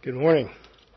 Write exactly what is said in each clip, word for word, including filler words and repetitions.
Good morning.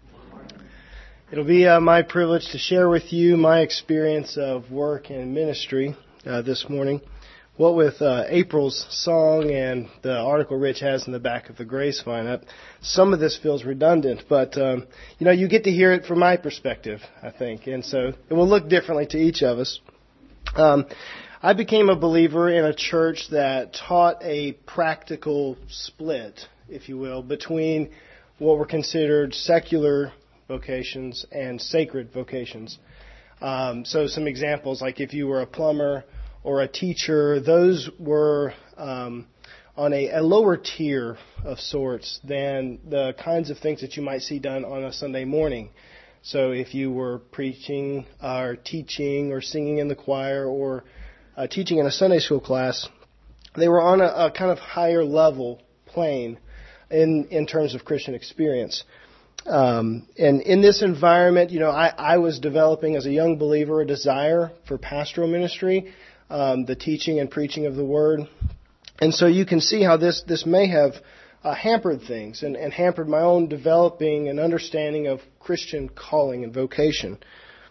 It'll be uh, my privilege to share with you my experience of work and ministry uh, this morning. What with uh, April's song and the article Rich has in the back of the Grace lineup, some of this feels redundant, but um, you know, you get to hear it from my perspective, I think, and so it will look differently to each of us. Um, I became a believer in a church that taught a practical split, if you will, between what were considered secular vocations and sacred vocations. Um, so some examples, like if you were a plumber or a teacher, those were um, on a, a lower tier of sorts than the kinds of things that you might see done on a Sunday morning. So if you were preaching or teaching or singing in the choir or uh, teaching in a Sunday school class, they were on a, a kind of higher level plane in, in terms of Christian experience. Um, and in this environment, you know, I, I was developing as a young believer a desire for pastoral ministry, um, the teaching and preaching of the Word. And so you can see how this, this may have uh, hampered things and, and hampered my own developing and understanding of Christian calling and vocation.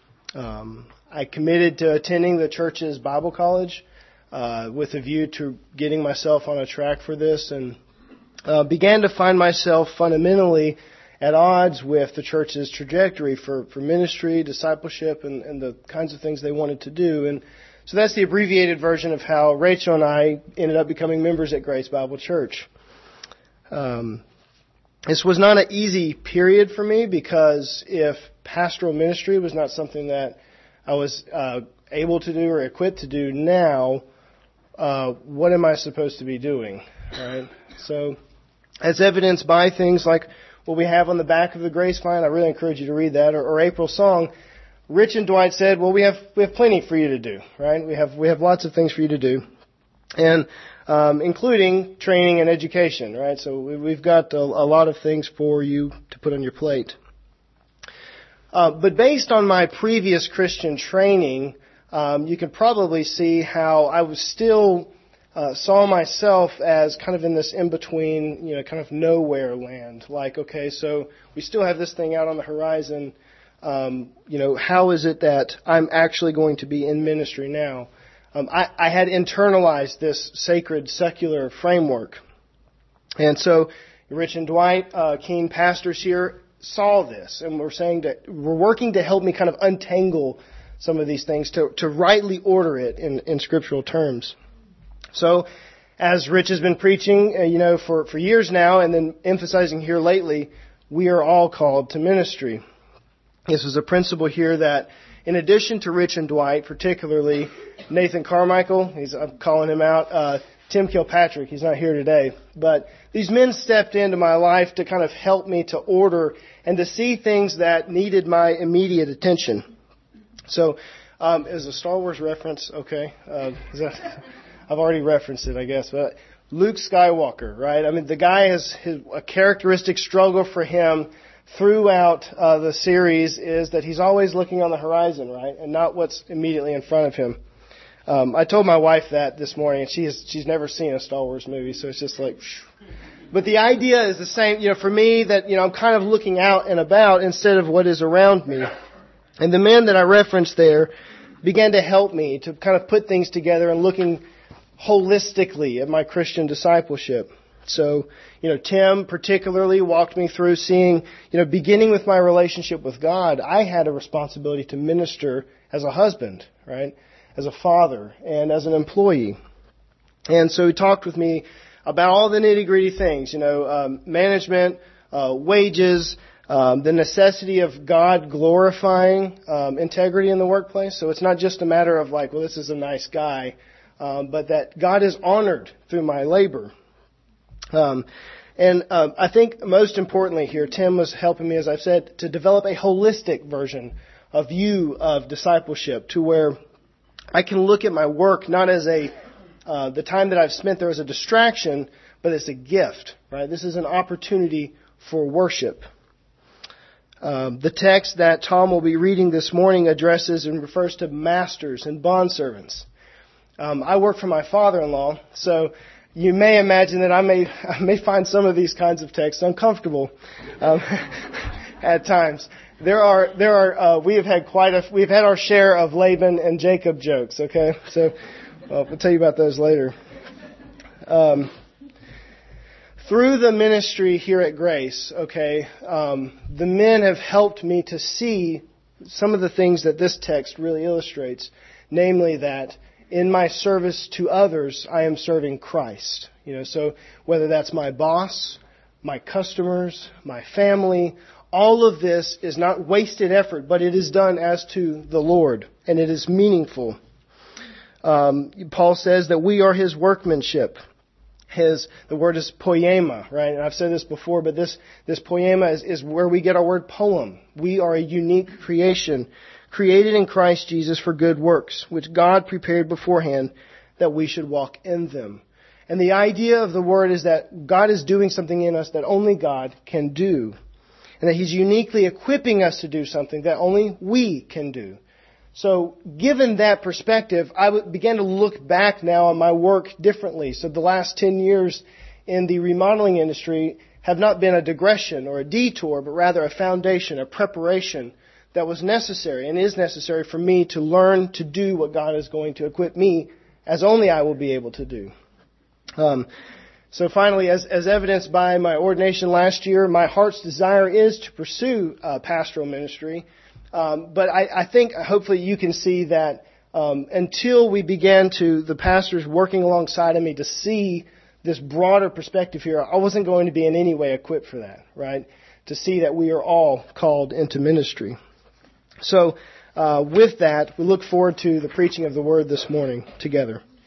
Um, I committed to attending the church's Bible college uh, with a view to getting myself on a track for this, and uh, began to find myself fundamentally at odds with the church's trajectory for, for ministry, discipleship, and, and the kinds of things they wanted to do. And so that's the abbreviated version of how Rachel and I ended up becoming members at Grace Bible Church. Um, this was not an easy period for me, because if pastoral ministry was not something that I was uh, able to do or equipped to do now, uh, what am I supposed to be doing? Right? So, as evidenced by things like what we have on the back of the Grace line, I really encourage you to read that, or, or April's song. Rich and Dwight said, "Well, we have we have plenty for you to do, right? We have we have lots of things for you to do, and um, including training and education, right? So we, we've got a, a lot of things for you to put on your plate." Uh, but based on my previous Christian training, um, you can probably see how I was still uh, saw myself as kind of in this in-between, you know, kind of nowhere land. Like, okay, so we still have this thing out on the horizon. Um, you know, how is it that I'm actually going to be in ministry now? Um, I, I had internalized this sacred secular framework. And so Rich and Dwight, uh, keen pastors here, saw this, and we're saying that we're working to help me kind of untangle some of these things to, to rightly order it in, in scriptural terms. So, as Rich has been preaching, uh, you know, for, for years now, and then emphasizing here lately, we are all called to ministry. This is a principle here that, in addition to Rich and Dwight, particularly Nathan Carmichael, he's, I'm calling him out, uh, Tim Kilpatrick, he's not here today, but these men stepped into my life to kind of help me to order and to see things that needed my immediate attention. So, um, is a Star Wars reference okay? Uh, is that, I've already referenced it, I guess, but Luke Skywalker, right? I mean, the guy has his, a characteristic struggle for him throughout uh, the series is that he's always looking on the horizon, right, and not what's immediately in front of him. Um, I told my wife that this morning, and she has, she's never seen a Star Wars movie, so it's just like, phew. But the idea is the same, you know, for me, that, you know, I'm kind of looking out and about instead of what is around me. And the men that I referenced there began to help me to kind of put things together and looking holistically at my Christian discipleship. So, you know, Tim particularly walked me through seeing, you know, beginning with my relationship with God, I had a responsibility to minister as a husband, right, as a father, and as an employee. And so he talked with me about all the nitty-gritty things, you know, um, management, uh, wages, um, the necessity of God glorifying um, integrity in the workplace. So it's not just a matter of like, well, this is a nice guy, um, but that God is honored through my labor. Um, and uh, I think most importantly here, Tim was helping me, as I've said, to develop a holistic version, a view of discipleship, to where I can look at my work not as a uh, the time that I've spent there as a distraction, but as a gift. Right? This is an opportunity for worship. Um, the text that Tom will be reading this morning addresses and refers to masters and bondservants. Um, I work for my father-in-law, so you may imagine that I may I may find some of these kinds of texts uncomfortable um, at times. There are there are uh, we have had quite a we've had our share of Laban and Jacob jokes. Okay, so well, we'll tell you about those later. Um, through the ministry here at Grace, okay, um, the men have helped me to see some of the things that this text really illustrates, namely that in my service to others, I am serving Christ. You know, so whether that's my boss, my customers, my family, all of this is not wasted effort, but it is done as to the Lord, and it is meaningful. Um, Paul says that we are His workmanship. His, the word is poema, right? And I've said this before, but this, this poema is, is where we get our word poem. We are a unique creation, created in Christ Jesus for good works, which God prepared beforehand that we should walk in them. And the idea of the word is that God is doing something in us that only God can do. And that He's uniquely equipping us to do something that only we can do. So given that perspective, I began to look back now on my work differently. So the last ten years in the remodeling industry have not been a digression or a detour, but rather a foundation, a preparation that was necessary and is necessary for me to learn to do what God is going to equip me as only I will be able to do. Um, so finally, as, as evidenced by my ordination last year, my heart's desire is to pursue uh, pastoral ministry. Um, but I, I think hopefully you can see that um, until we began to, the pastors working alongside of me to see this broader perspective here, I wasn't going to be in any way equipped for that, right? To see that we are all called into ministry. So uh, with that, we look forward to the preaching of the Word this morning together.